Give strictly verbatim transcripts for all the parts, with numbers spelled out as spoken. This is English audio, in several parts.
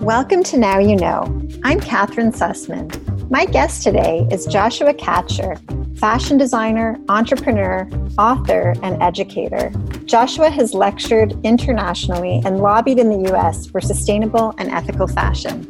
Welcome to Now You Know. I'm Catherine Sussman. My guest today is Joshua Katcher, fashion designer, entrepreneur, author, and educator. Joshua has lectured internationally and lobbied in the U S for sustainable and ethical fashion.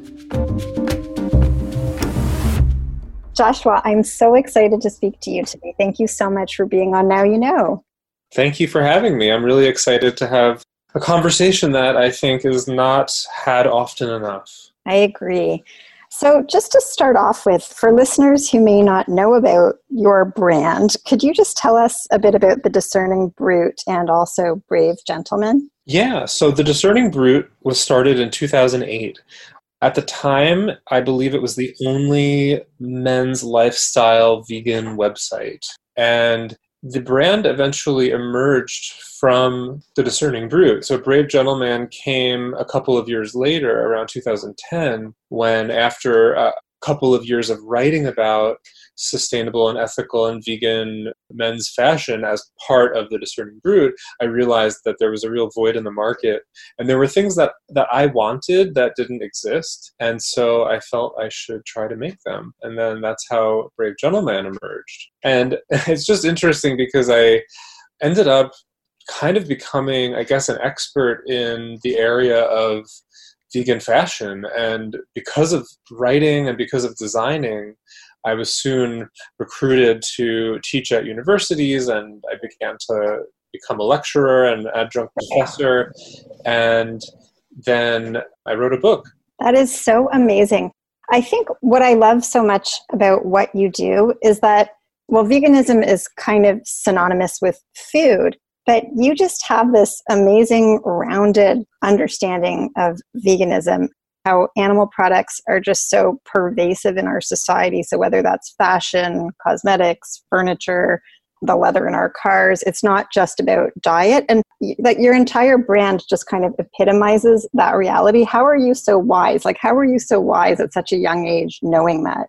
Joshua, I'm so excited to speak to you today. Thank you so much for being on Now You Know. Thank you for having me. I'm really excited to have a conversation that I think is not had often enough. I agree. So just to start off with, for listeners who may not know about your brand, could you just tell us a bit about The Discerning Brute and also Brave Gentleman? Yeah, so The Discerning Brute was started in two thousand eight. At the time, I believe it was the only men's lifestyle vegan website. And the brand eventually emerged from The Discerning Brute. So Brave Gentleman came a couple of years later, around two thousand ten, when after a couple of years of writing about sustainable and ethical and vegan men's fashion as part of The Discerning Brute, I realized that there was a real void in the market. And there were things that, that I wanted that didn't exist. And so I felt I should try to make them. And then that's how Brave Gentleman emerged. And it's just interesting because I ended up kind of becoming, I guess, an expert in the area of vegan fashion. And because of writing and because of designing, I was soon recruited to teach at universities, and I began to become a lecturer and adjunct professor. And then I wrote a book. That is so amazing. I think what I love so much about what you do is that, well, veganism is kind of synonymous with food, but you just have this amazing rounded understanding of veganism, how animal products are just so pervasive in our society. So whether that's fashion, cosmetics, furniture, the leather in our cars, it's not just about diet. And that your entire brand just kind of epitomizes that reality. How are you so wise? Like, how are you so wise at such a young age knowing that?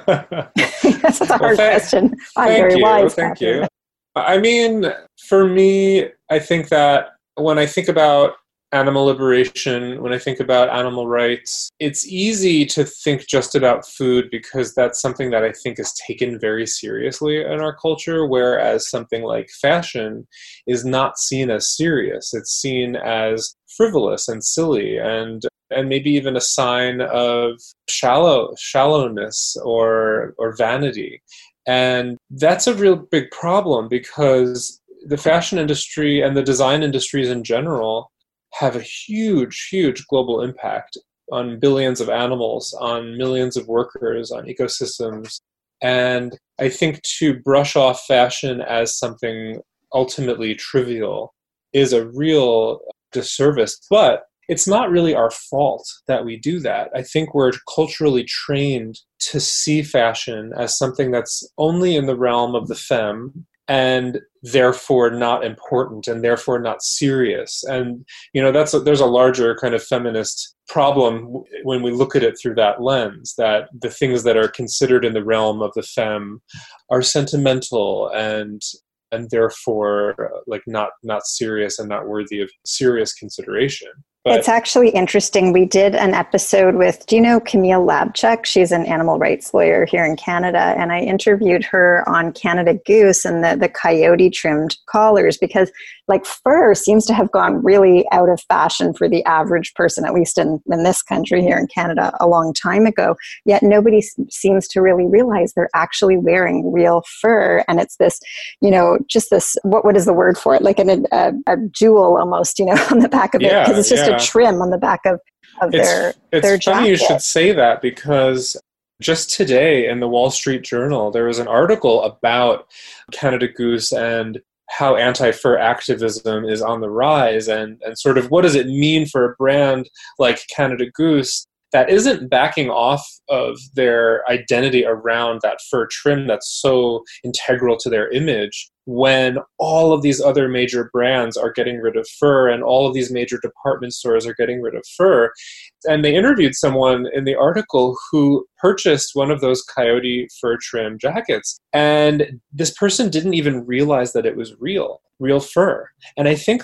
That's a hard well, thank, question. I'm thank very you, wise. Thank Catherine. you. I mean, for me, I think that when I think about animal liberation, when I think about animal rights, it's easy to think just about food because that's something that I think is taken very seriously in our culture, whereas something like fashion is not seen as serious. It's seen as frivolous and silly and and maybe even a sign of shallow shallowness or or vanity. And that's a real big problem because the fashion industry and the design industries in general have a huge, huge global impact on billions of animals, on millions of workers, on ecosystems. And I think to brush off fashion as something ultimately trivial is a real disservice. But it's not really our fault that we do that. I think we're culturally trained to see fashion as something that's only in the realm of the femme and therefore not important and therefore not serious. And, you know, that's a, there's a larger kind of feminist problem when we look at it through that lens, that the things that are considered in the realm of the femme are sentimental and and therefore like not not serious and not worthy of serious consideration. But it's actually interesting. We did an episode with, do you know Camille Labchuk? She's an animal rights lawyer here in Canada. And I interviewed her on Canada Goose and the, the coyote trimmed collars because like fur seems to have gone really out of fashion for the average person, at least in, in this country here in Canada a long time ago. Yet nobody s- seems to really realize they're actually wearing real fur. And it's this, you know, just this, what what is the word for it? Like an, a, a jewel almost, you know, on the back of it. Because it's just yeah. a trim on the back of, of it's, their it's their It's funny jacket. You should say that because just today in the Wall Street Journal, there was an article about Canada Goose and how anti-fur activism is on the rise and, and sort of what does it mean for a brand like Canada Goose that isn't backing off of their identity around that fur trim that's so integral to their image when all of these other major brands are getting rid of fur and all of these major department stores are getting rid of fur. And they interviewed someone in the article who purchased one of those coyote fur trim jackets. And this person didn't even realize that it was real, real fur. And I think that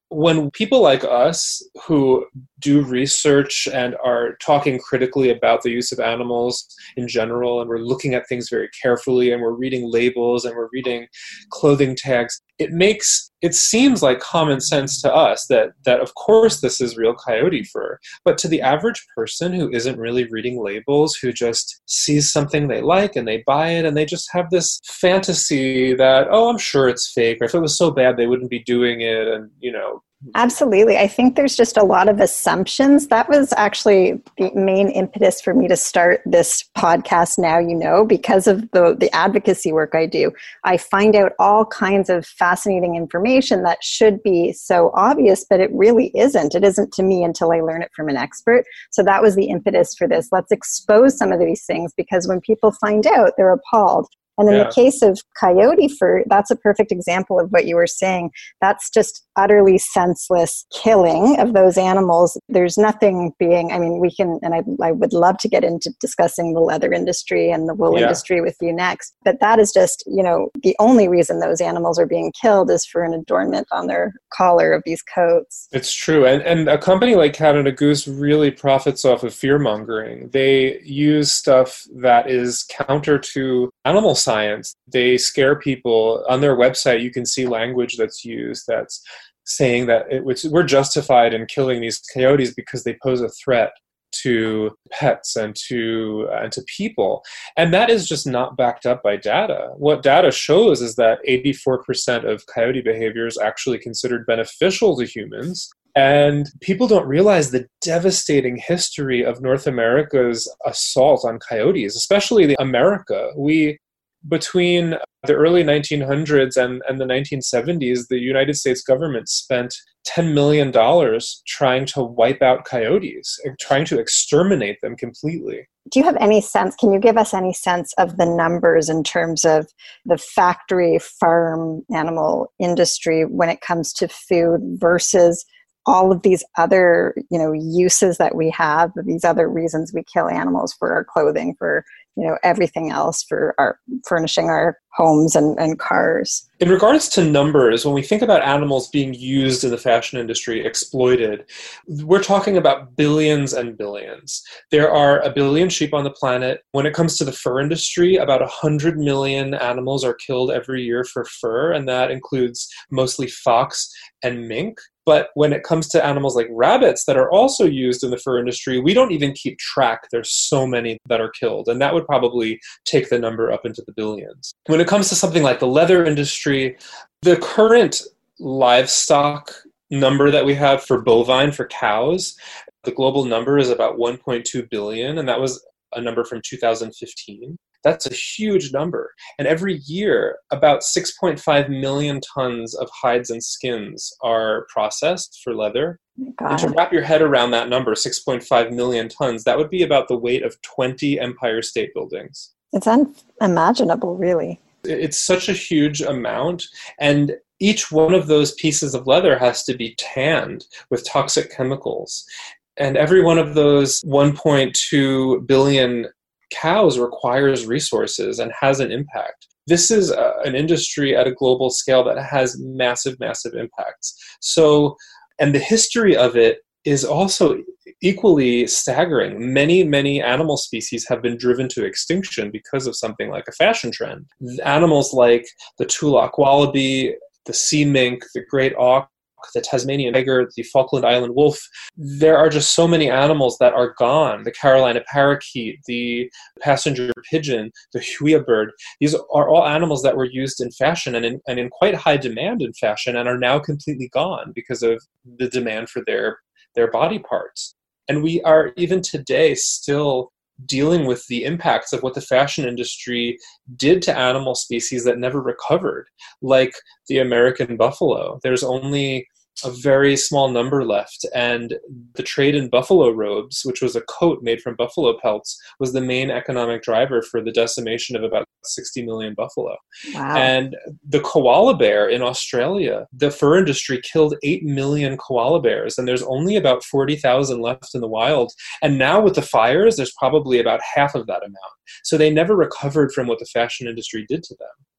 when people like us who do research and are talking critically about the use of animals in general, and we're looking at things very carefully, and we're reading labels and we're reading clothing tags, it makes, it seems like common sense to us that, that of course this is real coyote fur. But to the average person who isn't really reading labels, who just sees something they like and they buy it, and they just have this fantasy that, oh, I'm sure it's fake, or if it was so bad they wouldn't be doing it, and, you know. Absolutely. I think there's just a lot of assumptions. That was actually the main impetus for me to start this podcast, Now You Know, because of the, the advocacy work I do. I find out all kinds of fascinating information that should be so obvious, but it really isn't. It isn't to me until I learn it from an expert. So that was the impetus for this. Let's expose some of these things, because when people find out, they're appalled. And in yeah. the case of coyote fur, that's a perfect example of what you were saying. That's just utterly senseless killing of those animals. There's nothing being, I mean, we can, and I, I would love to get into discussing the leather industry and the wool yeah. industry with you next. But that is just, you know, the only reason those animals are being killed is for an adornment on their collar of these coats. It's true. And, and a company like Canada Goose really profits off of fear-mongering. They use stuff that is counter to animal science. They scare people. On their website, you can see language that's used that's saying that it, which, we're justified in killing these coyotes because they pose a threat to pets and to and to people. And that is just not backed up by data. What data shows is that eighty-four percent of coyote behavior is actually considered beneficial to humans. And people don't realize the devastating history of North America's assault on coyotes, especially the America. We Between the early nineteen hundreds and, and the nineteen seventies, the United States government spent ten million dollars trying to wipe out coyotes, trying to exterminate them completely. Do you have any sense, can you give us any sense of the numbers in terms of the factory farm animal industry when it comes to food versus all of these other, you know, uses that we have, these other reasons we kill animals, for our clothing, for, you know, everything else, for our furnishing our homes and, and cars? In regards to numbers, when we think about animals being used in the fashion industry, exploited, we're talking about billions and billions. There are a billion sheep on the planet. When it comes to the fur industry, about one hundred million animals are killed every year for fur, and that includes mostly fox and mink. But when it comes to animals like rabbits that are also used in the fur industry, we don't even keep track. There's so many that are killed, and that would probably take the number up into the billions. When it comes to something like the leather industry, the current livestock number that we have for bovine, for cows, the global number is about one point two billion, and that was a number from two thousand fifteen. That's a huge number. And every year, about six point five million tons of hides and skins are processed for leather. God. And to wrap your head around that number, six point five million tons, that would be about the weight of twenty Empire State Buildings. It's unimaginable, really. It's such a huge amount. And each one of those pieces of leather has to be tanned with toxic chemicals. And every one of those one point two billion cows requires resources and has an impact. This is a, an industry at a global scale that has massive, massive impacts. So, and the history of it is also equally staggering. Many, many animal species have been driven to extinction because of something like a fashion trend. Animals like the Tulloch wallaby, the sea mink, the great auk, the Tasmanian tiger, the Falkland Island wolf. There are just so many animals that are gone. The Carolina parakeet, the passenger pigeon, the huia bird. These are all animals that were used in fashion and in, and in quite high demand in fashion, and are now completely gone because of the demand for their, their body parts. And we are even today still dealing with the impacts of what the fashion industry did to animal species that never recovered, like the American buffalo. There's only a very small number left, and the trade in buffalo robes, which was a coat made from buffalo pelts, was the main economic driver for the decimation of about sixty million buffalo. Wow. And the koala bear in Australia, the fur industry killed eight million koala bears, and there's only about forty thousand left in the wild. And now with the fires, there's probably about half of that amount. So they never recovered from what the fashion industry did to them.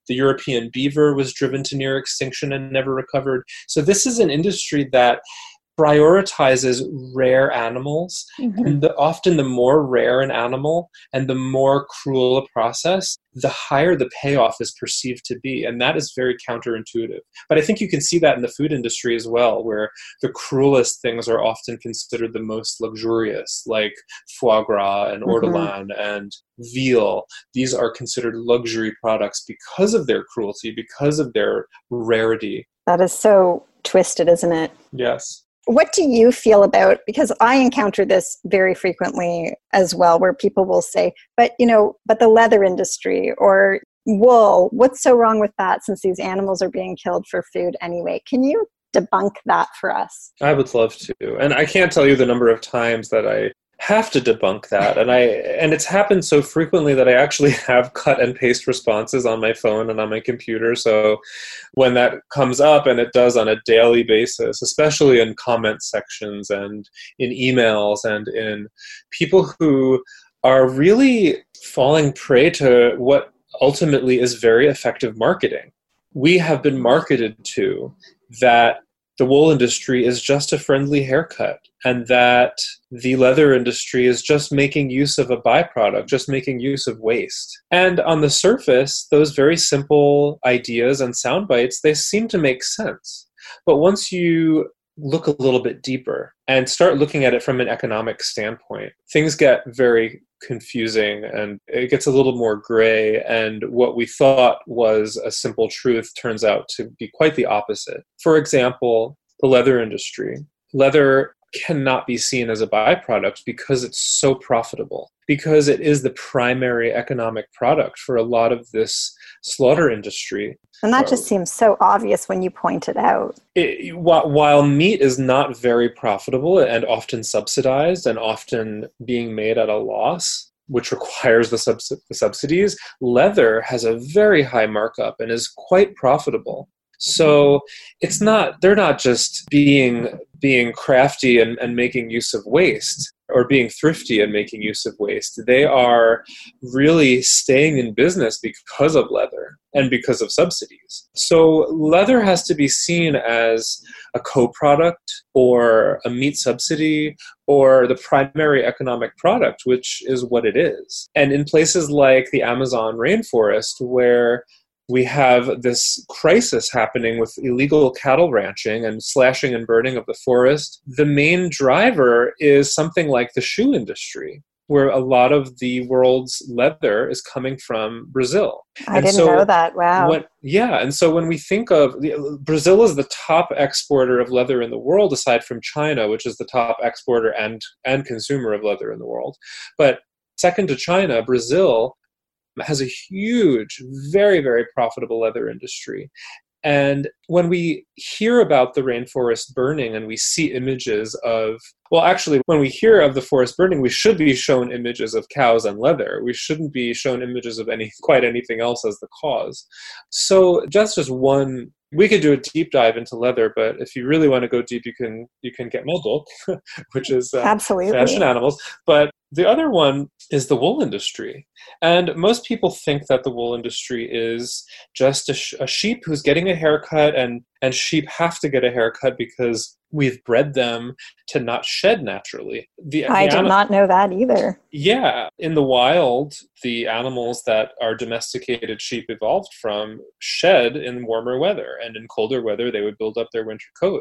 The European beaver was driven to near extinction and never recovered. So this is an industry that prioritizes rare animals, mm-hmm. and the, often the more rare an animal and the more cruel a process, the higher the payoff is perceived to be. And that is very counterintuitive. But I think you can see that in the food industry as well, where the cruelest things are often considered the most luxurious, like foie gras and ortolan mm-hmm. and veal. These are considered luxury products because of their cruelty, because of their rarity. That is so twisted, isn't it? Yes. What do you feel about, because I encounter this very frequently as well, where people will say, but, you know, but the leather industry or wool, what's so wrong with that since these animals are being killed for food anyway? Can you debunk that for us? I would love to. And I can't tell you the number of times that I have to debunk that. And I and it's happened so frequently that I actually have cut and paste responses on my phone and on my computer. So when that comes up, and it does on a daily basis, especially in comment sections and in emails and in people who are really falling prey to what ultimately is very effective marketing. We have been marketed to that the wool industry is just a friendly haircut, and that the leather industry is just making use of a byproduct, just making use of waste. And on the surface, those very simple ideas and sound bites, they seem to make sense. But once you look a little bit deeper and start looking at it from an economic standpoint, things get very confusing and it gets a little more gray, and what we thought was a simple truth turns out to be quite the opposite. For example, the leather industry. Leather cannot be seen as a byproduct because it's so profitable, because it is the primary economic product for a lot of this slaughter industry. And that just seems so obvious when you point it out. It, while, while meat is not very profitable and often subsidized and often being made at a loss, which requires the, subs- the subsidies, leather has a very high markup and is quite profitable. So it's not, they're not just being being crafty and, and making use of waste, or being thrifty and making use of waste. They are really staying in business because of leather and because of subsidies. So leather has to be seen as a co-product or a meat subsidy or the primary economic product, which is what it is. And in places like the Amazon rainforest, where we have this crisis happening with illegal cattle ranching and slashing and burning of the forest, the main driver is something like the shoe industry, where a lot of the world's leather is coming from Brazil. I and didn't so know that. Wow. When, yeah. And so when we think of, Brazil is the top exporter of leather in the world, aside from China, which is the top exporter and, and consumer of leather in the world. But second to China, Brazil has a huge, very, very profitable leather industry. And when we hear about the rainforest burning and we see images of, well, actually, when we hear of the forest burning, we should be shown images of cows and leather. We shouldn't be shown images of any quite anything else as the cause. So that's just one. We could do a deep dive into leather, but if you really want to go deep, you can you can get my book, which is uh, Absolutely. Fashion Animals. But the other one is the wool industry. And most people think that the wool industry is just a, sh- a sheep who's getting a haircut, and, and sheep have to get a haircut because we've bred them to not shed naturally. The, I the did anim- not know that either. Yeah. In the wild, the animals that our domesticated sheep evolved from shed in warmer weather, and in colder weather, they would build up their winter coat.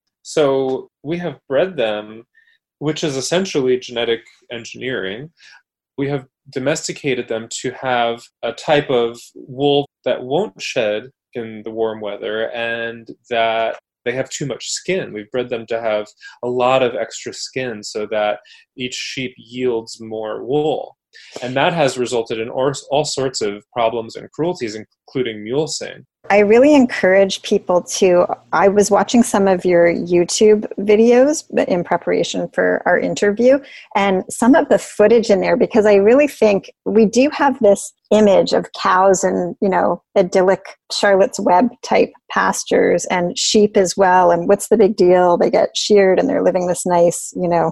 So we have bred them, which is essentially genetic engineering. We have domesticated them to have a type of wool that won't shed in the warm weather, and that they have too much skin. We've bred them to have a lot of extra skin so that each sheep yields more wool. And that has resulted in all, all sorts of problems and cruelties, including mulesing. I really encourage people to, I was watching some of your YouTube videos in preparation for our interview, and some of the footage in there, because I really think we do have this image of cows and, you know, idyllic Charlotte's Web type pastures, and sheep as well. And what's the big deal? They get sheared and they're living this nice, you know,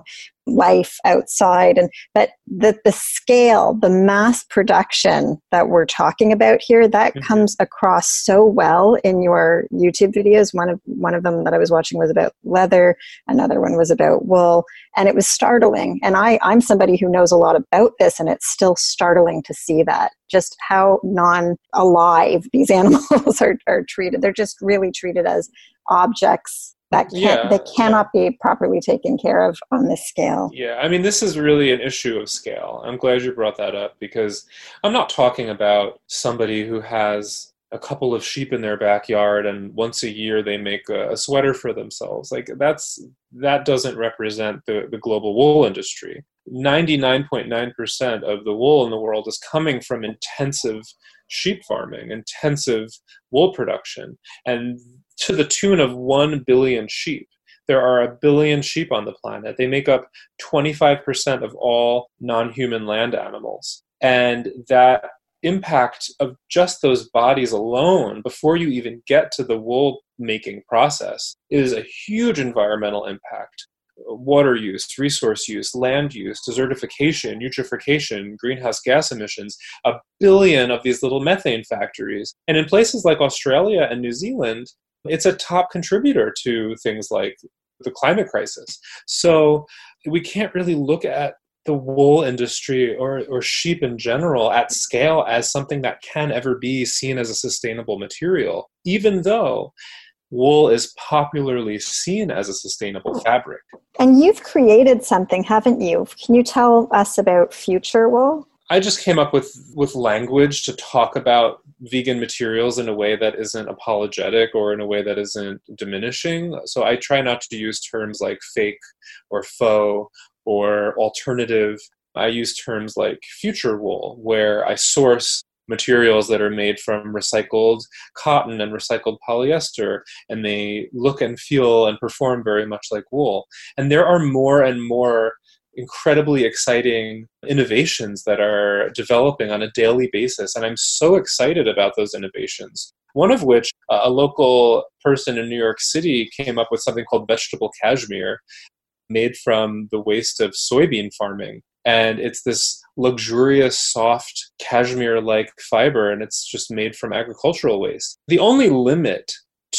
life outside, and that the, the scale, the mass production that we're talking about here, that mm-hmm. comes across so well in your YouTube videos. One of one of them that I was watching was about leather, another one was about wool, and it was startling. And I, I'm somebody who knows a lot about this, and it's still startling to see that, just how non-alive these animals are, are treated. They're just really treated as objects that can't, yeah, they cannot yeah. be properly taken care of on this scale. Yeah, I mean, this is really an issue of scale. I'm glad you brought that up, because I'm not talking about somebody who has a couple of sheep in their backyard and once a year they make a, a sweater for themselves. Like, that's that doesn't represent the, the global wool industry. ninety-nine point nine percent of the wool in the world is coming from intensive sheep farming, intensive wool production, and to the tune of one billion sheep. There are a billion sheep on the planet. They make up twenty-five percent of all non-human land animals. And that impact of just those bodies alone, before you even get to the wool making process, is a huge environmental impact. Water use, resource use, land use, desertification, eutrophication, greenhouse gas emissions, a billion of these little methane factories. And in places like Australia and New Zealand, it's a top contributor to things like the climate crisis. So we can't really look at the wool industry or, or sheep in general at scale as something that can ever be seen as a sustainable material, even though wool is popularly seen as a sustainable fabric. And you've created something, haven't you? Can you tell us about Future Wool? I just came up with, with language to talk about vegan materials in a way that isn't apologetic or in a way that isn't diminishing. So I try not to use terms like fake or faux or alternative. I use terms like future wool, where I source materials that are made from recycled cotton and recycled polyester, and they look and feel and perform very much like wool. And there are more and more incredibly exciting innovations that are developing on a daily basis. And I'm so excited about those innovations. One of which, uh, a local person in New York City came up with something called vegetable cashmere, made from the waste of soybean farming. And it's this luxurious, soft, cashmere-like fiber, and it's just made from agricultural waste. The only limit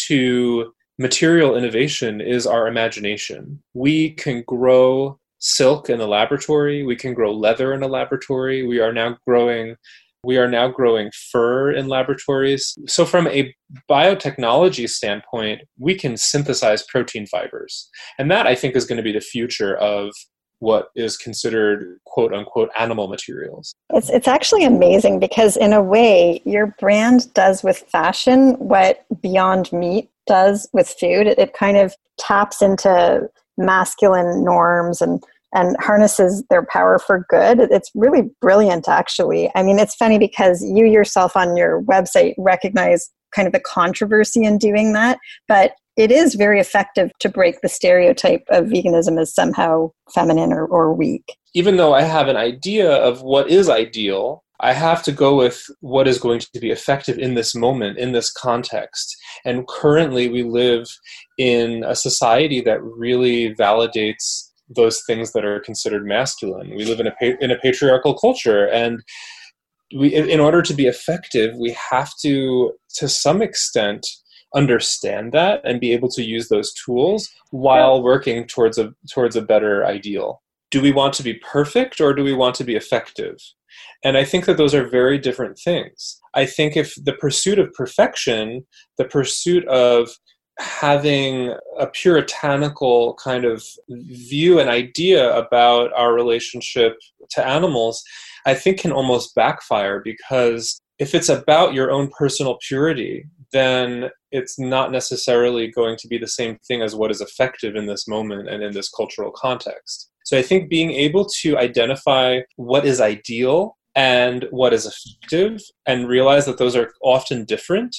to material innovation is our imagination. We can grow silk in a laboratory. We can grow leather in a laboratory. We are now growing we are now growing fur in laboratories. So from a biotechnology standpoint, we can synthesize protein fibers. And that, I think, is going to be the future of what is considered quote unquote animal materials. It's it's actually amazing, because in a way your brand does with fashion what Beyond Meat does with food. It, it kind of taps into masculine norms and and harnesses their power for good. It's really brilliant, actually. I mean, it's funny because you yourself on your website recognize kind of the controversy in doing that, but it is very effective to break the stereotype of veganism as somehow feminine or, or weak. Even though I have an idea of what is ideal, I have to go with what is going to be effective in this moment, in this context. And currently we live in a society that really validates those things that are considered masculine. We live in a in a patriarchal culture, and we, in order to be effective, we have to, to some extent, understand that and be able to use those tools while working towards a towards a better ideal. Do we want to be perfect, or do we want to be effective? And I think that those are very different things. I think if the pursuit of perfection, the pursuit of having a puritanical kind of view and idea about our relationship to animals, I think can almost backfire, because if it's about your own personal purity, then it's not necessarily going to be the same thing as what is effective in this moment and in this cultural context. So I think being able to identify what is ideal and what is effective and realize that those are often different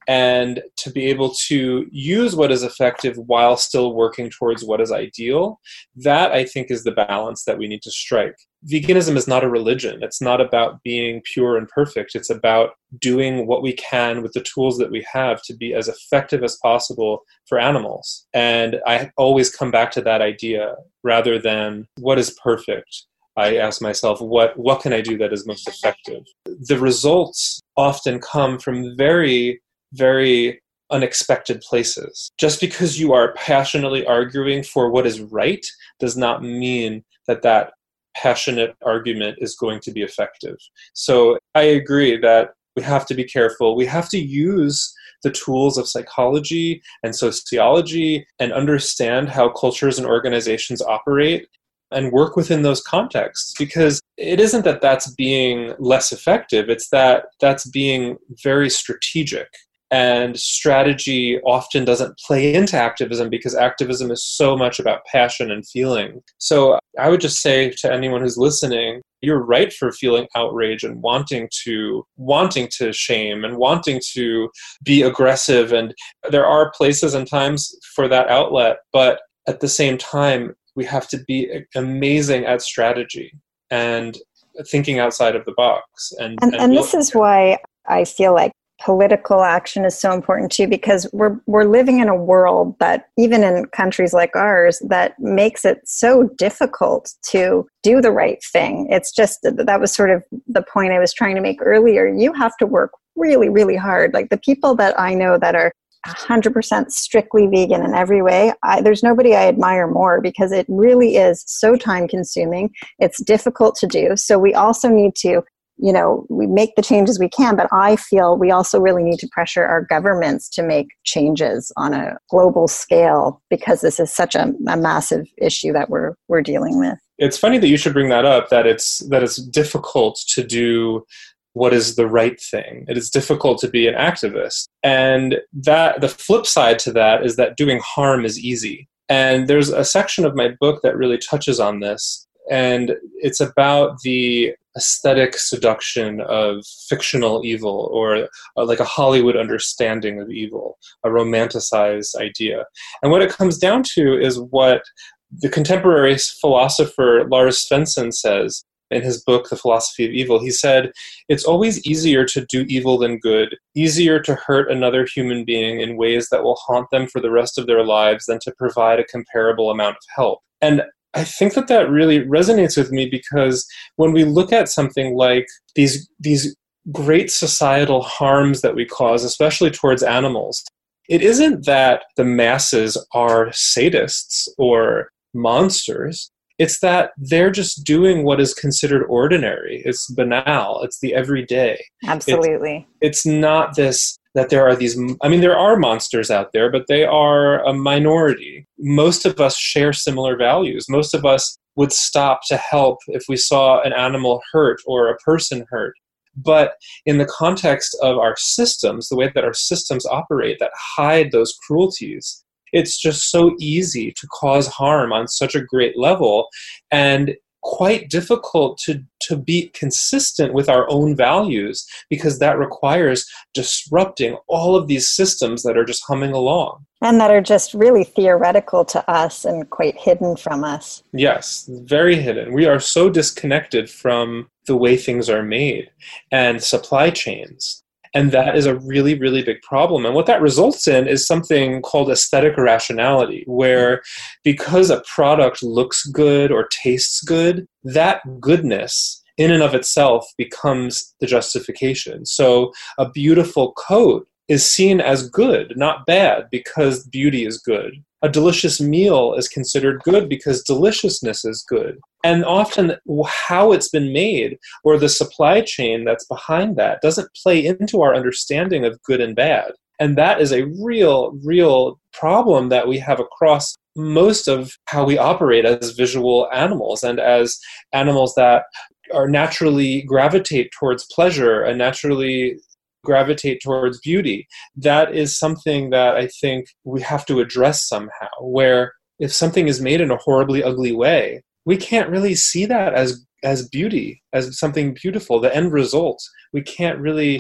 and to be able to use what is effective while still working towards what is ideal. That, I think, is the balance that we need to strike. Veganism is not a religion. It's not about being pure and perfect. It's about doing what we can with the tools that we have to be as effective as possible for animals. And I always come back to that idea rather than what is perfect. I ask myself, what, what can I do that is most effective? The results often come from very, very unexpected places. Just because you are passionately arguing for what is right does not mean that that passionate argument is going to be effective. So I agree that we have to be careful. We have to use the tools of psychology and sociology and understand how cultures and organizations operate and work within those contexts, because it isn't that that's being less effective, it's that that's being very strategic. And strategy often doesn't play into activism because activism is so much about passion and feeling. So I would just say to anyone who's listening, you're right for feeling outrage and wanting to wanting to shame and wanting to be aggressive. And there are places and times for that outlet, but at the same time, we have to be amazing at strategy and thinking outside of the box. And, and, and, and this is why I feel like political action is so important too, because we're we're living in a world that, even in countries like ours, that makes it so difficult to do the right thing. It's just, that was sort of the point I was trying to make earlier. You have to work really, really hard. Like the people that I know that are one hundred percent strictly vegan in every way, I, there's nobody I admire more, because it really is so time consuming. It's difficult to do. So we also need to, you know, we make the changes we can, but I feel we also really need to pressure our governments to make changes on a global scale, because this is such a, a massive issue that we're we're dealing with. It's funny that you should bring that up, that it's that it's difficult to do what is the right thing. It is difficult to be an activist. And that the flip side to that is that doing harm is easy. And there's a section of my book that really touches on this. And it's about the aesthetic seduction of fictional evil, or uh, like a Hollywood understanding of evil, a romanticized idea. And what it comes down to is what the contemporary philosopher Lars Svensson says in his book, The Philosophy of Evil. He said, it's always easier to do evil than good, easier to hurt another human being in ways that will haunt them for the rest of their lives than to provide a comparable amount of help. And I think that that really resonates with me, because when we look at something like these, these great societal harms that we cause, especially towards animals, it isn't that the masses are sadists or monsters. It's that they're just doing what is considered ordinary. It's banal. It's the everyday. Absolutely. It's, it's not this, that there are these, I mean, there are monsters out there, but they are a minority. Most of us share similar values. Most of us would stop to help if we saw an animal hurt or a person hurt. But in the context of our systems, the way that our systems operate that hide those cruelties, it's just so easy to cause harm on such a great level, and quite difficult to, to be consistent with our own values, because that requires disrupting all of these systems that are just humming along. And that are just really theoretical to us and quite hidden from us. Yes, very hidden. We are so disconnected from the way things are made and supply chains. And that is a really, really big problem. And what that results in is something called aesthetic irrationality, where because a product looks good or tastes good, that goodness in and of itself becomes the justification. So a beautiful coat is seen as good, not bad, because beauty is good. A delicious meal is considered good because deliciousness is good. And often how it's been made, or the supply chain that's behind that, doesn't play into our understanding of good and bad. And that is a real, real problem that we have across most of how we operate as visual animals, and as animals that are naturally gravitate towards pleasure and naturally gravitate towards beauty. That is something that I think we have to address somehow, where if something is made in a horribly ugly way, we can't really see that as as beauty, as something beautiful, the end result. We can't really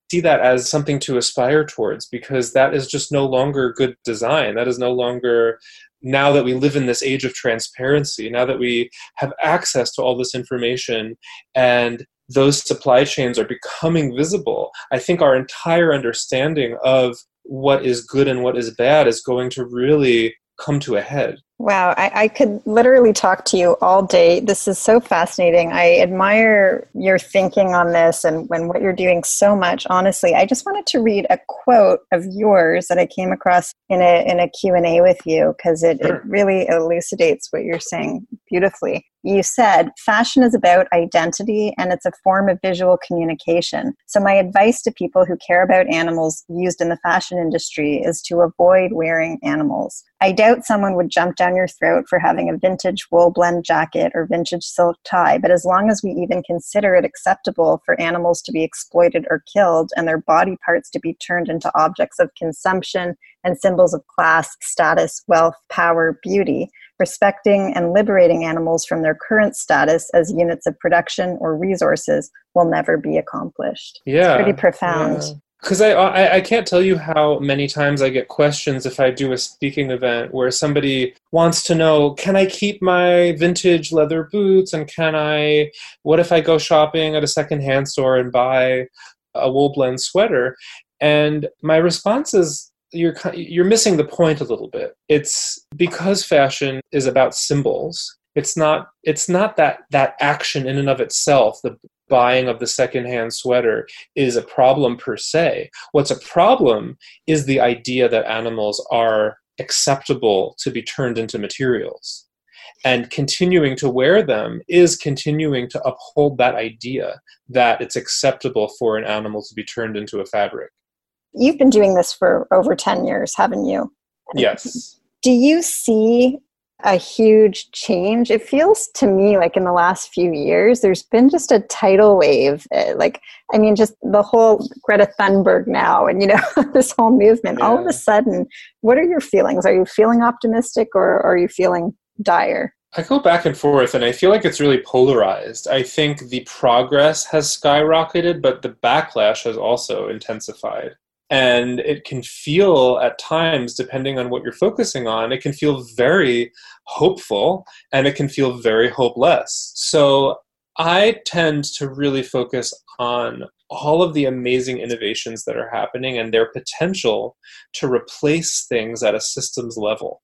see that as something to aspire towards, because that is just no longer good design. That is no longer, now that we live in this age of transparency, now that we have access to all this information and those supply chains are becoming visible, I think our entire understanding of what is good and what is bad is going to really come to a head. Wow, I, I could literally talk to you all day. This is so fascinating. I admire your thinking on this and when what you're doing so much. Honestly, I just wanted to read a quote of yours that I came across in a in a Q and A with you, because it, Sure. it really elucidates what you're saying beautifully. You said, fashion is about identity and it's a form of visual communication. So my advice to people who care about animals used in the fashion industry is to avoid wearing animals. I doubt someone would jump down your throat for having a vintage wool blend jacket or vintage silk tie, but as long as we even consider it acceptable for animals to be exploited or killed and their body parts to be turned into objects of consumption and symbols of class, status, wealth, power, beauty, respecting and liberating animals from their current status as units of production or resources will never be accomplished. Yeah. It's pretty profound. Yeah. Because I, I I can't tell you how many times I get questions if I do a speaking event where somebody wants to know, can I keep my vintage leather boots? And can I, what if I go shopping at a secondhand store and buy a wool blend sweater? And my response is, you're you're missing the point a little bit. It's because fashion is about symbols. It's not it's not that that action in and of itself, the buying of the secondhand sweater, is a problem per se. What's a problem is the idea that animals are acceptable to be turned into materials. And continuing to wear them is continuing to uphold that idea that it's acceptable for an animal to be turned into a fabric. You've been doing this for over ten years, haven't you? Yes. Do you see a huge change? It feels to me like in the last few years, there's been just a tidal wave. Uh, like, I mean, just the whole Greta Thunberg now and, you know, this whole movement. Yeah. All of a sudden, what are your feelings? Are you feeling optimistic or are you feeling dire? I go back and forth, and I feel like it's really polarized. I think the progress has skyrocketed, but the backlash has also intensified. And it can feel at times, depending on what you're focusing on, it can feel very hopeful and it can feel very hopeless. So I tend to really focus on all of the amazing innovations that are happening and their potential to replace things at a systems level.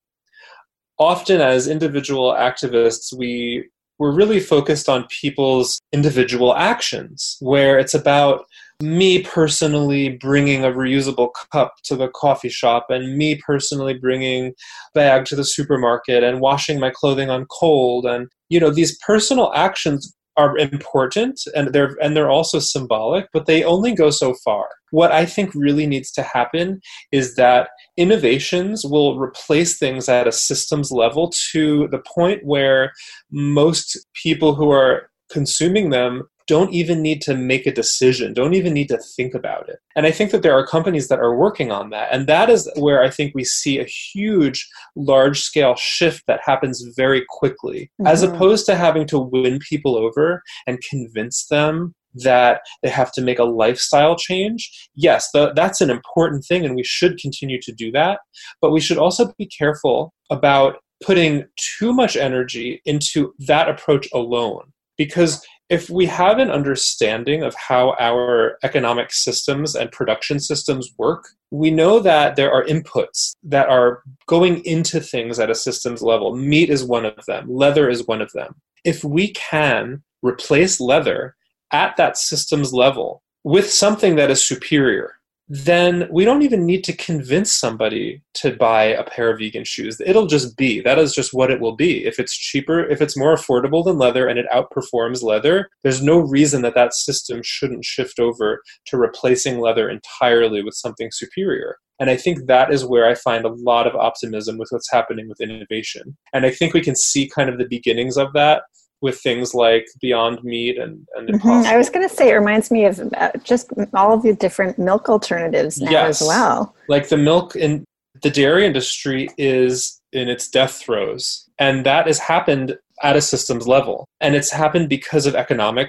Often as individual activists, we, we're really focused on people's individual actions, where it's about me personally bringing a reusable cup to the coffee shop and me personally bringing a bag to the supermarket and washing my clothing on cold. And, you know, these personal actions are important and they're and they're also symbolic, but they only go so far. What I think really needs to happen is that innovations will replace things at a systems level to the point where most people who are consuming them don't even need to make a decision, don't even need to think about it. And I think that there are companies that are working on that. And that is where I think we see a huge, large-scale shift that happens very quickly, mm-hmm. as opposed to having to win people over and convince them that they have to make a lifestyle change. Yes, the, that's an important thing, and we should continue to do that. But we should also be careful about putting too much energy into that approach alone. Because if we have an understanding of how our economic systems and production systems work, we know that there are inputs that are going into things at a systems level. Meat is one of them. Leather is one of them. If we can replace leather at that systems level with something that is superior, then we don't even need to convince somebody to buy a pair of vegan shoes. It'll just be. That is just what it will be. If it's cheaper, if it's more affordable than leather and it outperforms leather, there's no reason that that system shouldn't shift over to replacing leather entirely with something superior. And I think that is where I find a lot of optimism with what's happening with innovation. And I think we can see kind of the beginnings of that with things like Beyond Meat and, and Impossible. Mm-hmm. I was going to say, it reminds me of uh, just all of the different milk alternatives now yes. as well. Like the milk in the dairy industry is in its death throes. And that has happened at a systems level. And it's happened because of economic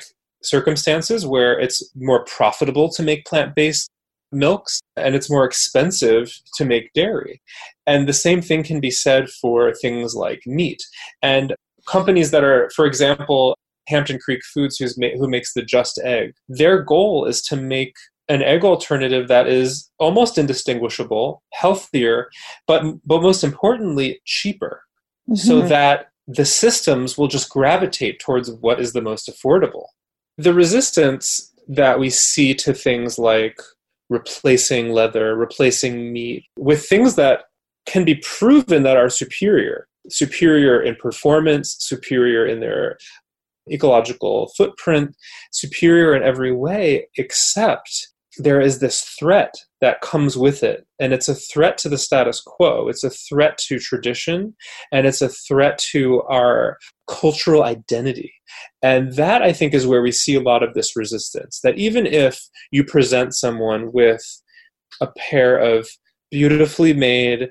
circumstances where it's more profitable to make plant-based milks and it's more expensive to make dairy. And the same thing can be said for things like meat. And companies that are, for example, Hampton Creek Foods, who's ma- who makes the Just Egg, their goal is to make an egg alternative that is almost indistinguishable, healthier, but but most importantly, cheaper, mm-hmm. so that the systems will just gravitate towards what is the most affordable. The resistance that we see to things like replacing leather, replacing meat, with things that can be proven that are superior, superior in performance, superior in their ecological footprint, superior in every way, except there is this threat that comes with it. And it's a threat to the status quo. It's a threat to tradition, and it's a threat to our cultural identity. And that, I think, is where we see a lot of this resistance, that even if you present someone with a pair of beautifully made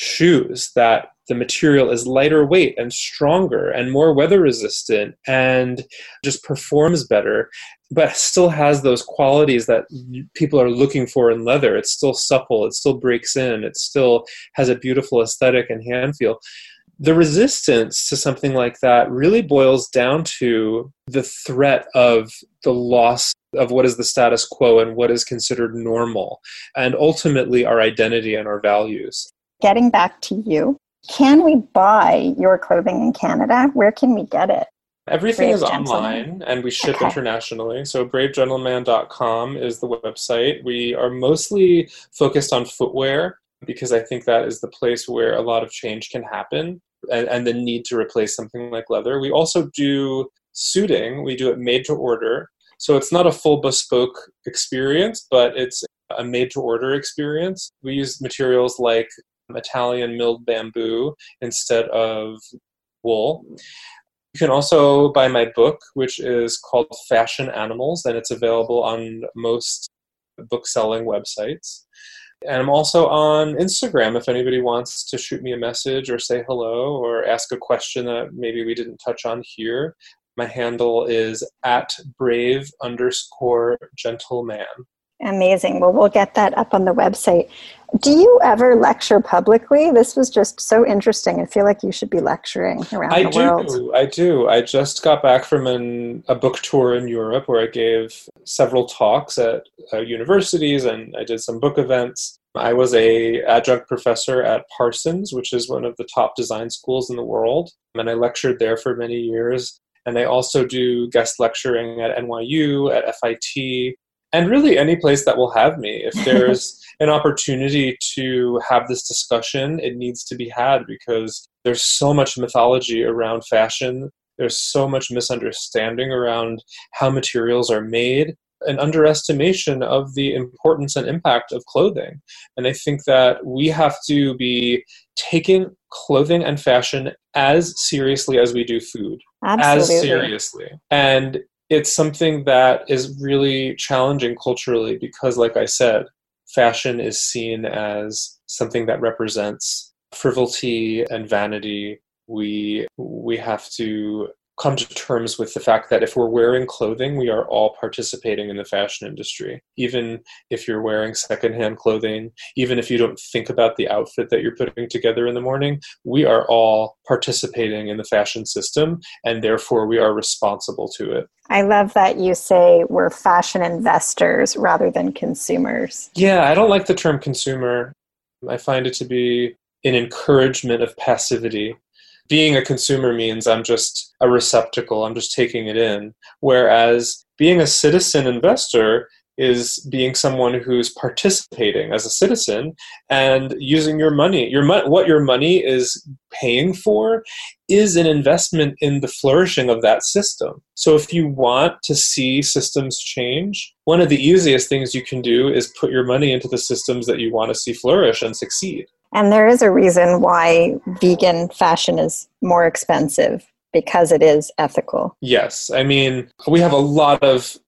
shoes that the material is lighter weight and stronger and more weather resistant and just performs better, but still has those qualities that people are looking for in leather. It's still supple, it still breaks in, it still has a beautiful aesthetic and hand feel. The resistance to something like that really boils down to the threat of the loss of what is the status quo and what is considered normal, and ultimately our identity and our values. Getting back to you, can we buy your clothing in Canada? Where can we get it? Everything Brave is Gentleman. online, and we ship Okay. internationally. So brave gentleman dot com is the website. We are mostly focused on footwear because I think that is the place where a lot of change can happen, and, and the need to replace something like leather. We also do suiting. We do it made to order. So it's not a full bespoke experience, but it's a made to order experience. We use materials like Italian milled bamboo instead of wool. You can also buy my book, which is called Fashion Animals, and it's available on most book-selling websites. And I'm also on Instagram if anybody wants to shoot me a message or say hello or ask a question that maybe we didn't touch on here. My handle is at brave underscore gentleman. Amazing. Well, we'll get that up on the website. Do you ever lecture publicly? This was just so interesting. I feel like you should be lecturing around I the do, world. I do. I just got back from an, a book tour in Europe where I gave several talks at uh, universities, and I did some book events. I was a adjunct professor at Parsons, which is one of the top design schools in the world, and I lectured there for many years. And I also do guest lecturing at N Y U, at F I T, and really any place that will have me. If there's an opportunity to have this discussion, it needs to be had because there's so much mythology around fashion. There's so much misunderstanding around how materials are made, an underestimation of the importance and impact of clothing. And I think that we have to be taking clothing and fashion as seriously as we do food. Absolutely. As seriously. And it's something that is really challenging culturally because, like I said, fashion is seen as something that represents frivolity and vanity. We we have to come to terms with the fact that if we're wearing clothing, we are all participating in the fashion industry. Even if you're wearing secondhand clothing, even if you don't think about the outfit that you're putting together in the morning, we are all participating in the fashion system, and therefore we are responsible to it. I love that you say we're fashion investors rather than consumers. Yeah, I don't like the term consumer. I find it to be an encouragement of passivity. Being a consumer means I'm just a receptacle, I'm just taking it in. Whereas being a citizen investor is being someone who's participating as a citizen and using your money. Your mo- what your money is paying for is an investment in the flourishing of that system. So if you want to see systems change, one of the easiest things you can do is put your money into the systems that you want to see flourish and succeed. And there is a reason why vegan fashion is more expensive, because it is ethical. Yes. I mean, we have a lot of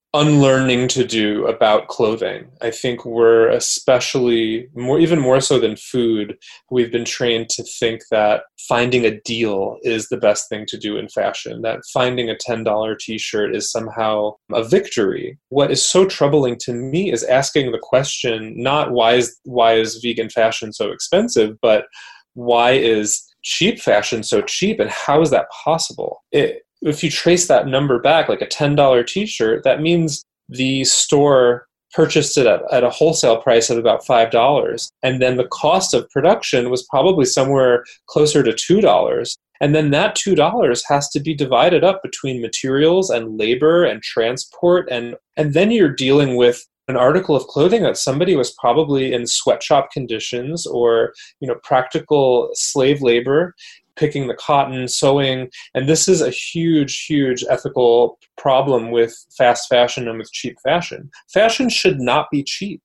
unlearning to do about clothing. I think we're especially, more, even more so than food, we've been trained to think that finding a deal is the best thing to do in fashion, that finding a ten dollars t-shirt is somehow a victory. What is so troubling to me is asking the question, not why is, why is vegan fashion so expensive, but why is cheap fashion so cheap, and how is that possible? It, if you trace that number back, like a ten dollars t-shirt, that means the store purchased it at, at a wholesale price of about five dollars. And then the cost of production was probably somewhere closer to two dollars. And then that two dollars has to be divided up between materials and labor and transport. And, and then you're dealing with an article of clothing that somebody was probably in sweatshop conditions or, you know, practical slave labor, picking the cotton, sewing. And this is a huge, huge ethical problem with fast fashion and with cheap fashion. Fashion should not be cheap.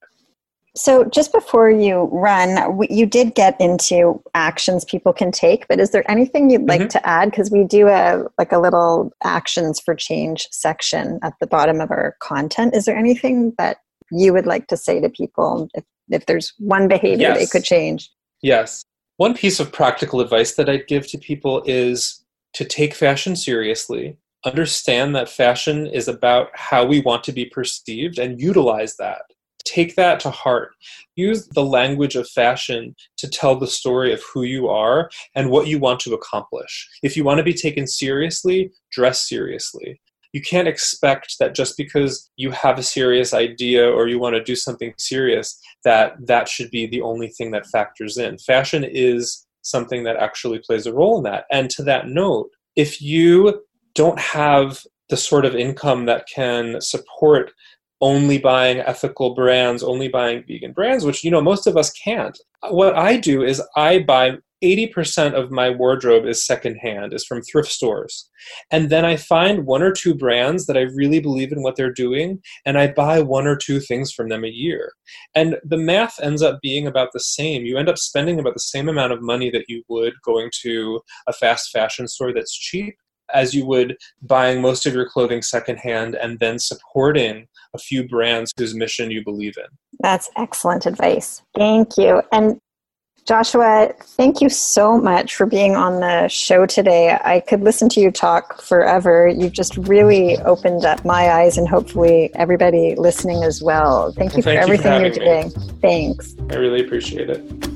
So just before you run, you did get into actions people can take, but is there anything you'd like mm-hmm. to add? Because we do a like a little actions for change section at the bottom of our content. Is there anything that you would like to say to people if, if there's one behavior yes. they could change? Yes. One piece of practical advice that I'd give to people is to take fashion seriously, understand that fashion is about how we want to be perceived, and utilize that. Take that to heart. Use the language of fashion to tell the story of who you are and what you want to accomplish. If you want to be taken seriously, dress seriously. You can't expect that just because you have a serious idea or you want to do something serious, that that should be the only thing that factors in. Fashion is something that actually plays a role in that. And to that note, if you don't have the sort of income that can support only buying ethical brands, only buying vegan brands, which, you know, most of us can't. What I do is I buy eighty percent of my wardrobe is secondhand, is from thrift stores. And then I find one or two brands that I really believe in what they're doing, and I buy one or two things from them a year. And the math ends up being about the same. You end up spending about the same amount of money that you would going to a fast fashion store that's cheap, as you would buying most of your clothing secondhand and then supporting a few brands whose mission you believe in. That's excellent advice. Thank you. And Joshua, thank you so much for being on the show today. I could listen to you talk forever. You've just really opened up my eyes and hopefully everybody listening as well. Thank you well, thank for everything you for you're doing. Me. Thanks. I really appreciate it.